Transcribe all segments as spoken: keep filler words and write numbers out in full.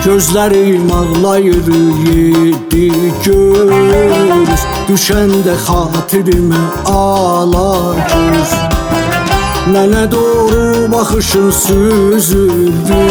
Gözlerim ağlayır yedi göz, düşende xatirimə ala göz. Mənə doğru baxışın süzüldü,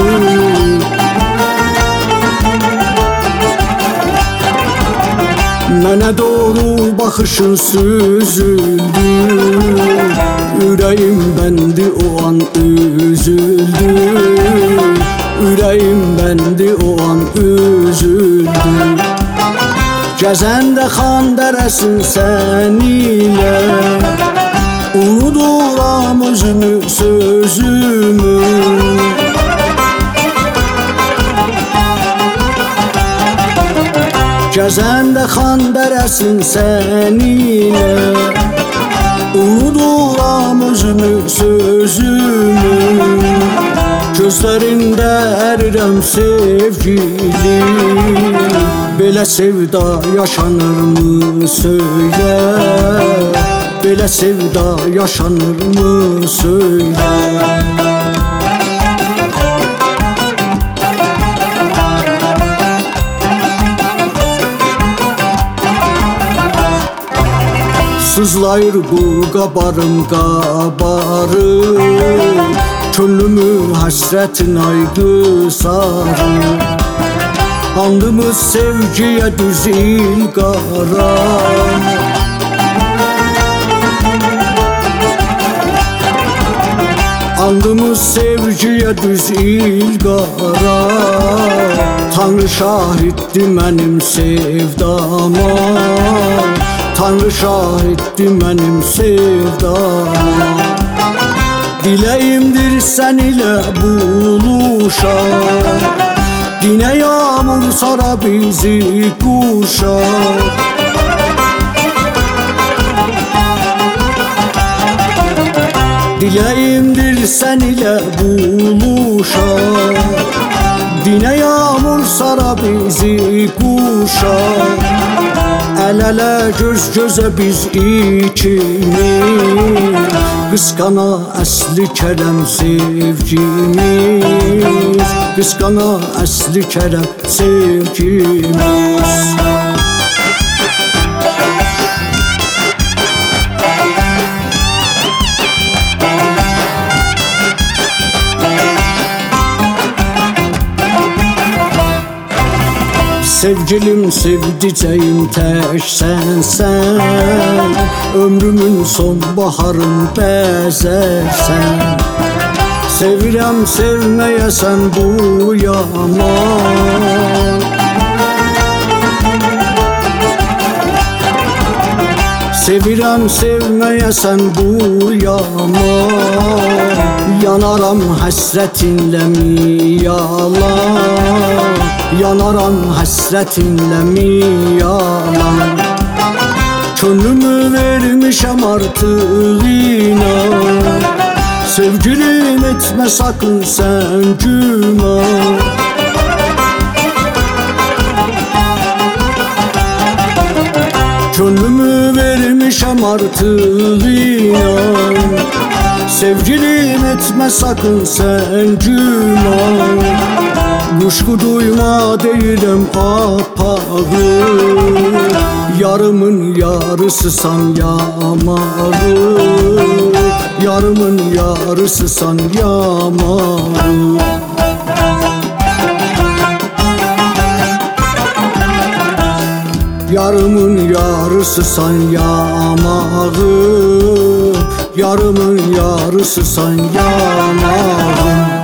mənə doğru baxışın süzüldü. Ürəyim bəndi o an üzüldü, ürəyim bəndi o an üzüldü. Gəzəndə xan dərəsin sən ilə, unuduram özümü sözümü. Gəzəndə xan dərəsin sən ilə, unuduram özümü sözümü. Gözlərində ərirəm sevgili, belə sevda yaşanırmı söylə, belə sevda yaşanırmı söylə. Sızlayır bu qabarım qabarım, könlümü həsrətin ayqı sarır. Andımız sevgiyə düz il qara, andımız sevgiyə düz il qara. Tanrı şahiddi mənim sevdama, Tanrı şahiddi mənim sevdama. Diləyimdir sən ilə buluşaq, dinə yağmur sara bizi quşaq. Diləyimdir sən ilə buluşaq, dinə yağmur sara bizi quşaq. Əl-ələ göz-gözə biz ikimiz, qısqana əsli kərəm sevgimiz, qısqana əsli kərəm sevgimiz. Sevgilim sevdicəyim tək sənsən, ömrümün son baharım bəzərsən. Sevirəm sevməyəsən bu yaman, sevirəm sevməyəsən bu yaman. Yanaram həsrətinlə mi yalan, yanaram həsrətinlə mi yalan. Könlümü vermişəm artıq inan, sevgilim etmə sakın sən güman. Könlümü vermişəm artıq inan, sevgilim etmə sakın sən güman. Quşqu duyma deyirəm apağı, yarımın yarısısan yamağı, yarımın yarısısan yamağı. Yarımın yarısısan yamağı, yarımın yarısısan yamağı.